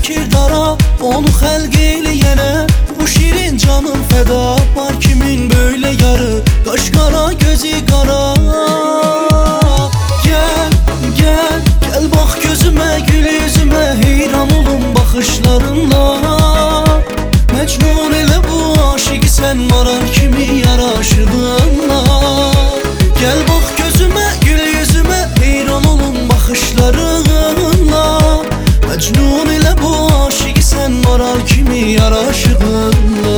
kirdara, onu xəlq eləyənə. Bu şirin canım fəda, var kimin böyle yarı, qaş qara gözü qara. Gel, gel, gel bax gözümə, gül yüzümə, heyran olum baxışlarınla. Mecnun elə bu aşıqı sən marar kimi yaraşığınla. Gel bax gözümə, gül yüzümə, heyran olum baxışlarınla. Mecnun elə bu aşıqı sən marar kimi yaraşığınla.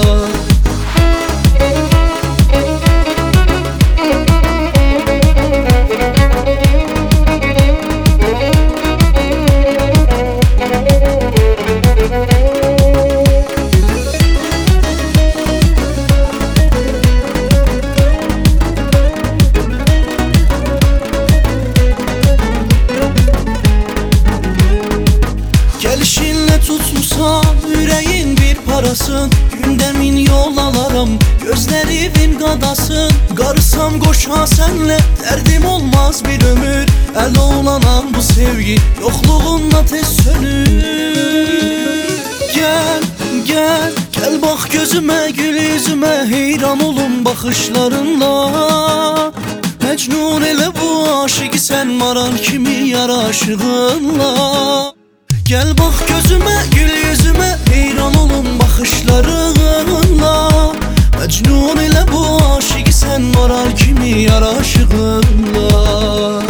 Gelişinle tutmuşsan yüreğin bir parasın. Gündəmin yol alaram, gözlərimin qadasın. Qarısam qoşa sənlə, dərdim olmaz bir ömür. Əl oğlanan bu sevgi, yoxluğunla tez sönür. Gel, gel, gel bax gözümə, gül yüzümə, heyran olum baxışlarınla. Mecnun elə bu aşıqı sən marar kimi yaraşığınla. Gel bax gözümə, gül yüzümə, heyran olum baxışlarınla. Mecnun elə bu aşıqı sən marar kimi yaraşığınla.